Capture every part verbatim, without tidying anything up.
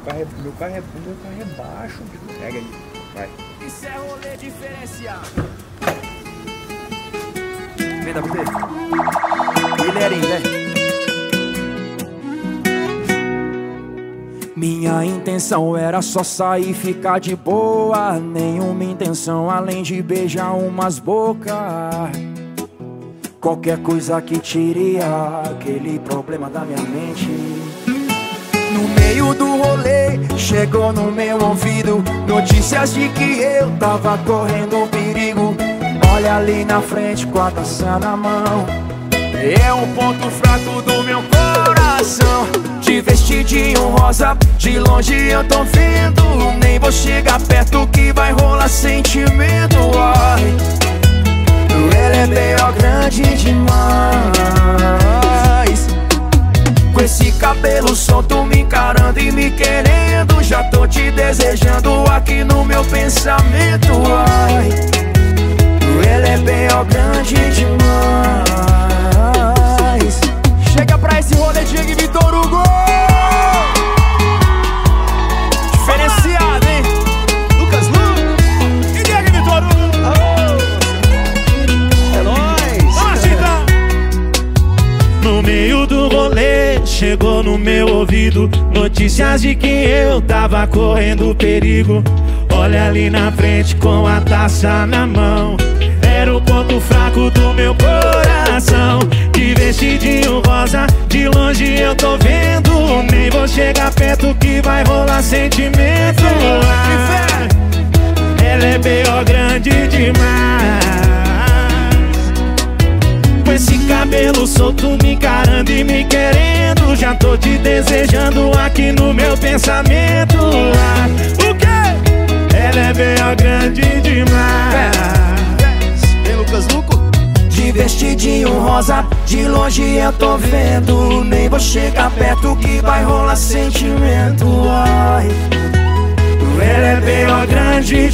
carro é, meu carro é, meu carro é baixo. Pega aí, vai. Isso é rolê diferenciado. Vem, W P. Guilherme, né? Minha intenção era só sair e ficar de boa. Nenhuma intenção além de beijar umas bocas. Qualquer coisa que tire aquele problema da minha mente. No meio do rolê, chegou no meu ouvido notícias de que eu tava correndo perigo. Olha ali na frente com a taça na mão. É um ponto fraco do meu coração. De vestidinho rosa, de longe eu tô vendo. Nem vou chegar perto que vai rolar sentimento. Ai, ela é bem ó, grande demais. Com esse cabelo solto me encarando e me querendo. Já tô te desejando aqui no meu pensamento. Ai, ela é bem ó, grande demais. Chega pra esse rolê, Diego e Vitor Hugo. Diferenciado, hein? Lucas Lu e Diego e Vitor Hugo. Oh. É nóis. Nossa, então. No meio do rolê, chegou no meu ouvido notícias de que eu tava correndo perigo. Olha ali na frente com a taça na mão. Era o ponto fraco do meu coração. De vestidinho rosa, de longe eu tô vendo. Nem vou chegar perto que vai rolar sentimento. Ah, ela é B O grande demais. Com esse cabelo solto me encarando e me querendo. Já tô te desejando aqui no meu pensamento. Ah, o quê? Ela é B O grande demais. Lucas Luco. De vestidinho rosa, de longe eu tô vendo. Nem vou chegar perto que vai rolar sentimento. Ai, ela é bem ó, grande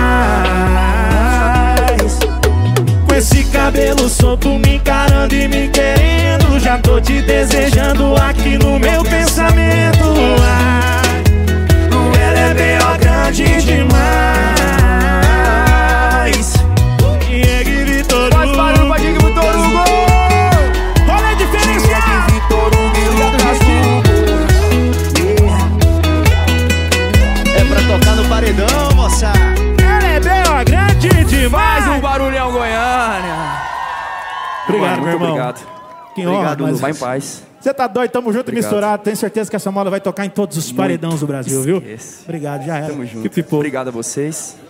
demais. Com esse cabelo solto me encarando e me querendo. Já tô te desejando aqui no meu pensamento. Ai, ela é bem ó, grande demais. Faz barulho pra Diego e Vitor Hugo. Rolê diferenciado. É pra tocar no paredão, moça. Ela é bem ó, grande demais. Mais um barulhão Goiânia. Obrigado, Mano, meu irmão. Obrigado. Que honra, Obrigado, mas... vai em paz. Você tá doido, tamo junto e Obrigado. misturado. Tenho certeza que essa moda vai tocar em todos os paredões do Brasil, viu? Esquece. Obrigado, já era. Tamo junto. Que pipou. Obrigado a vocês.